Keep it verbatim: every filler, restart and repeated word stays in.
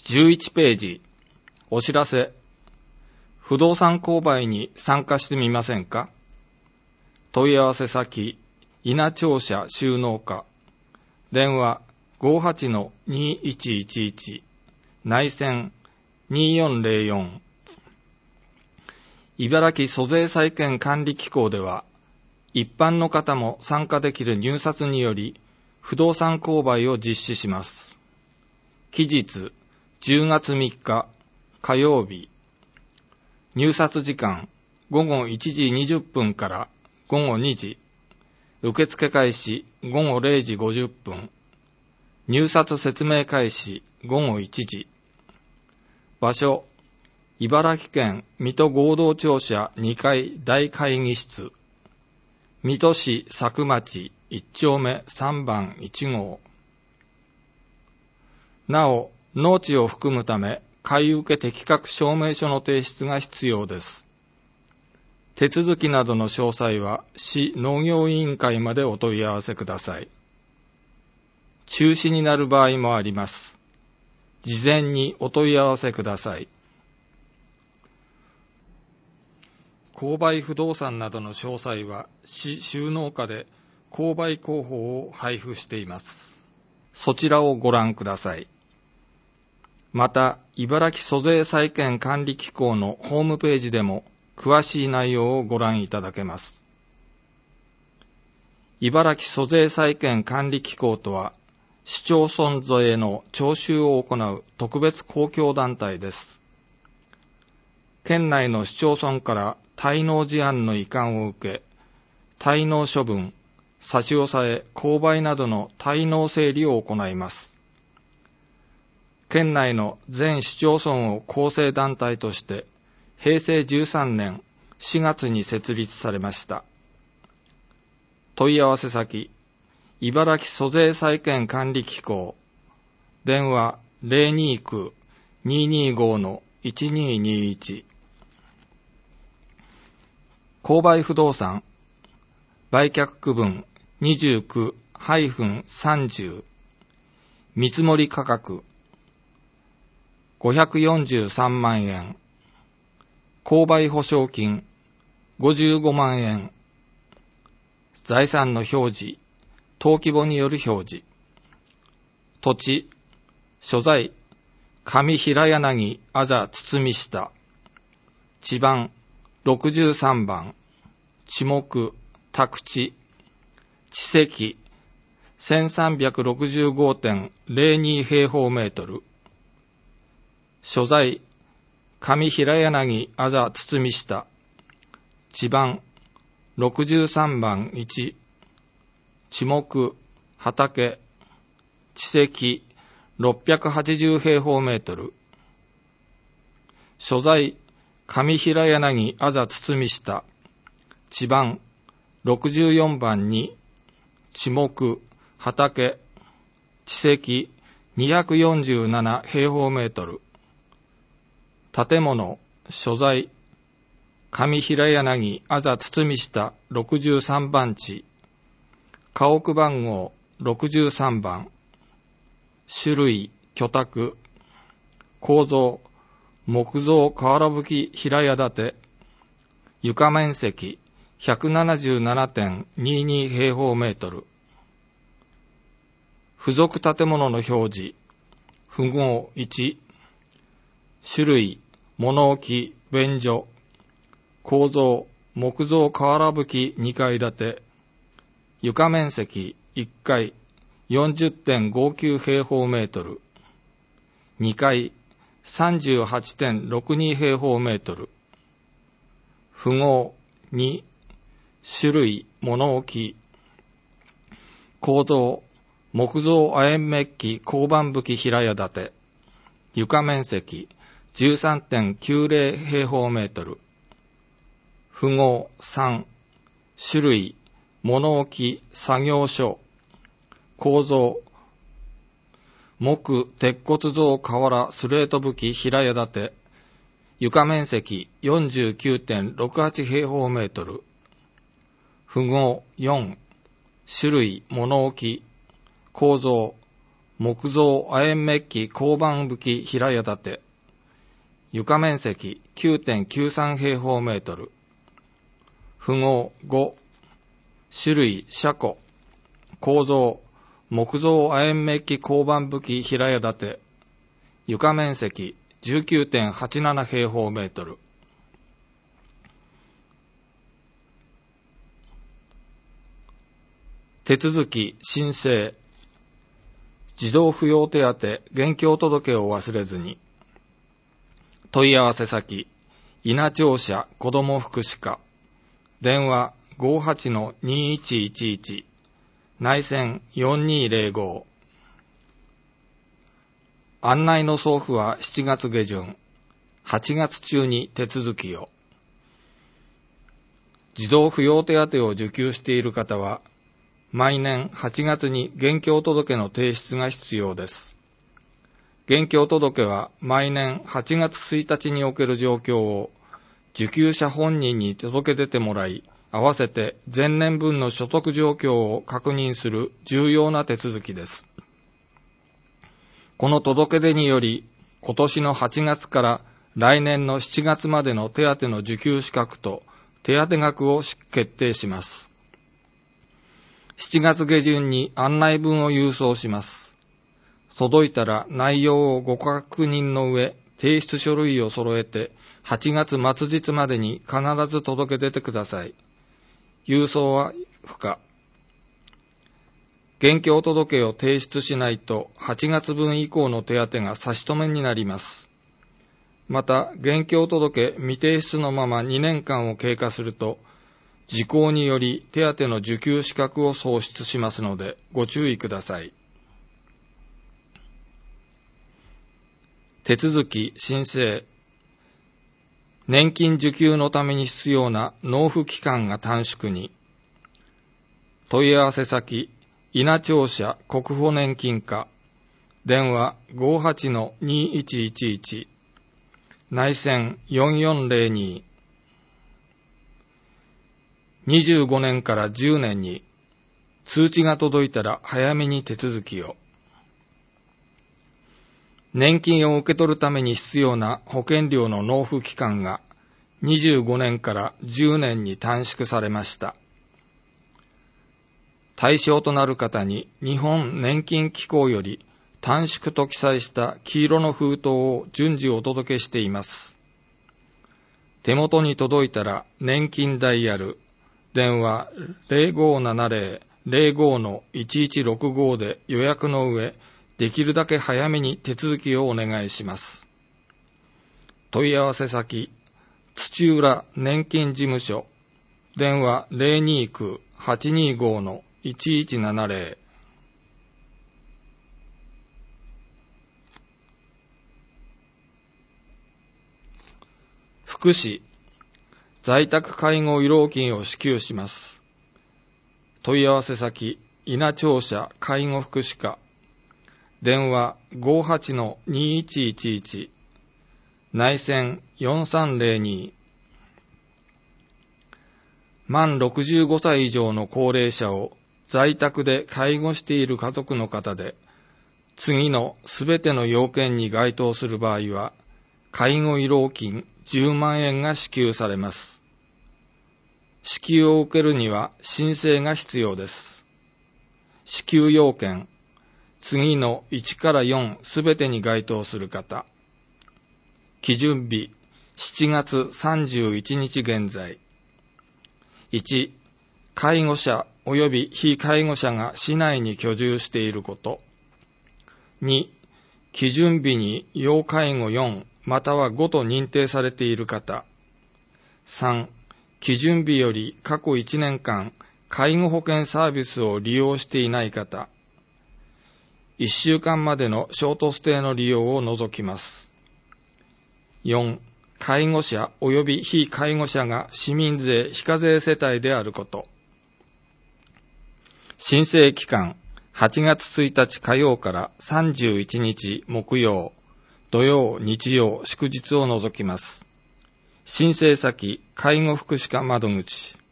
じゅういちページ、お知らせ。不動産購買に参加してみませんか？問い合わせ先、稲庁舎収納課。電話 ごーはちのにいちいちいち、内線にーよんぜろよん。茨城租税債権管理機構では、一般の方も参加できる入札により、不動産購買を実施します。期日、じゅうがつみっか、火曜日。入札時間、ごごいちじにじゅっぷんからごごにじ。受付開始、ごごれいじごじゅっぷん。入札説明開始、ごごいちじ。場所、茨城県水戸合同庁舎にかい大会議室。水戸市佐久町いっちょうめさんばんいちごう。なお、農地を含むため、買受適格証明書の提出が必要です。手続きなどの詳細は市農業委員会までお問い合わせください。中止になる場合もあります。事前にお問い合わせください。購買不動産などの詳細は市収納課で購買広報を配布しています。そちらをご覧ください。また、茨城租税債権管理機構のホームページでも詳しい内容をご覧いただけます。茨城租税債権管理機構とは、市町村税の徴収を行う特別公共団体です。県内の市町村から滞納事案の移管を受け、滞納処分、差し押さえ、購買などの滞納整理を行います。県内の全市町村を構成団体として、へいせいじゅうさんねんしがつに設立されました。問い合わせ先、茨城租税債権管理機構、電話 ゼロにきゅう にーにーご のいちにーにーいち。購買不動産、売却区分 にじゅうきゅう さんじゅう、見積もり価格、ごひゃくよんじゅうさんまんえん、購買保証金ごじゅうごまんえん、財産の表示、登記簿による表示、土地、所在、上平柳あざ堤下、地番ろくじゅうさんばん、地目、宅地、地積 せんさんびゃくろくじゅうごてんゼロに 平方メートル、所在、上平柳あざ堤下、地番ろくじゅうさんばんいち、地目、畑、地積ろっぴゃくはちじゅう平方メートル、所在、上平柳あざ堤下、地番ろくじゅうよんばんに、地目、畑、地積にひゃくよんじゅうなな平方メートル、建物、所在、上平柳あざ堤下ろくじゅうさんばん地、家屋番号ろくじゅうさんばん、種類、居宅、構造、木造瓦葺平屋建て、床面積 ひゃくななじゅうななてんにーにー平方メートル、付属建物の表示、符号いち、種類、物置、便所、構造、木造瓦葺にかい建て、床面積いっかい よんじゅってんごきゅう平方メートル、にかい さんじゅうはちてんろくに平方メートル、符号に、種類、物置、構造、木造亜鉛メッキ鋼板葺き平屋建て、床面積 じゅうさんてんきゅうぜろ平方メートル、符号さん、種類、物置、作業所、構造、木、鉄骨造瓦スレート葺き平屋建て、床面積 よんじゅうきゅうてんろくはち平方メートル、符号よん、種類、物置、構造、 木造亜鉛メッキ鋼板葺き平屋建て、床面積 きゅうてんきゅうさん 平方メートル、符号ご、種類車庫、構造木造亜鉛メッキ鋼板葺き平屋建て、床面積 じゅうきゅうてんはちなな 平方メートル。手続き申請、児童扶養手当現況届を忘れずに。問い合わせ先、稲庁舎子ども福祉課、電話 ごーはちのにーいちいちいち、内線よんにーぜろご。案内の送付はしちがつ下旬、はちがつ中に手続きを。児童扶養手当を受給している方は、毎年はちがつに現況届の提出が必要です。現況届は毎年はちがつついたちにおける状況を受給者本人に届け出てもらい、合わせて前年分の所得状況を確認する重要な手続きです。この届け出により、今年のはちがつから来年のしちがつまでの手当の受給資格と手当額を決定します。しちがつ下旬に案内文を郵送します。届いたら内容をご確認の上、提出書類を揃えてはちがつ末日までに必ず届け出てください。郵送は不可。現況届を提出しないとはちがつぶん以降の手当が差し止めになります。また、現況届未提出のままにねんかんを経過すると、時効により手当の受給資格を喪失しますのでご注意ください。手続き申請、年金受給のために必要な納付期間が短縮に。問い合わせ先、稲庁舎国保年金課、電話 ごーはちのにーいちいちいち、内線よんよんぜろに。にじゅうごねんからじゅうねんに通知が届いたら早めに手続きを。年金を受け取るために必要な保険料の納付期間がにじゅうごねんからじゅうねんに短縮されました。対象となる方に日本年金機構より短縮と記載した黄色の封筒を順次お届けしています。手元に届いたら年金ダイヤル、電話 ゼロごーななぜろ ゼロごーのいちいちろくご で予約の上、できるだけ早めに手続きをお願いします。問い合わせ先、土浦年金事務所、電話 ゼロにきゅう はちにご のいちいちななぜろ。福祉、在宅介護慰労金を支給します。問い合わせ先、稲庁舎介護福祉課、電話 ごーはちのにーいちいちいち、内線よんさんぜろに。満ろくじゅうごさい以上の高齢者を在宅で介護している家族の方で、次のすべての要件に該当する場合は、介護慰労金じゅうまんえんが支給されます。支給を受けるには申請が必要です。支給要件、次のいちからよんすべてに該当する方。基準日、しちがつさんじゅういちにち現在。いち、介護者及び非介護者が市内に居住していること。に、基準日に要介護よんまたはごと認定されている方。さん、基準日より過去いちねんかん介護保険サービスを利用していない方。いっしゅうかんまでのショートステイの利用を除きます。よん、介護者及び非介護者が市民税非課税世帯であること。申請期間、はちがつついたち火曜からさんじゅういちにち木曜、土曜、日曜、祝日を除きます。申請先、介護福祉課窓口。